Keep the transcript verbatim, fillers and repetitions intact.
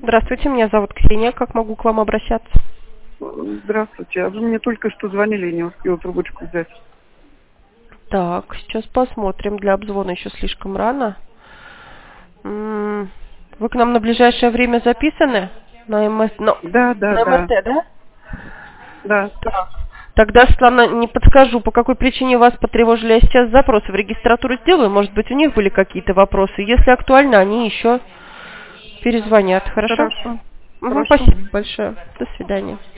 Здравствуйте, меня зовут Ксения. Как могу к вам обращаться? Здравствуйте. А вы мне только что звонили, я не успела трубочку взять. Так, сейчас посмотрим. Для обзвона еще слишком рано. М, Вы к нам на ближайшее время записаны? На МС... ну, Да, да, на да. МСТ, да? Да. Так. Тогда, Светлана, не подскажу, по какой причине вас потревожили. Я сейчас запросы в регистратуру сделаю. Может быть, у них были какие-то вопросы. Если актуально, они еще перезвонят. Хорошо? Хорошо. Угу, Хорошо. спасибо большое. До свидания.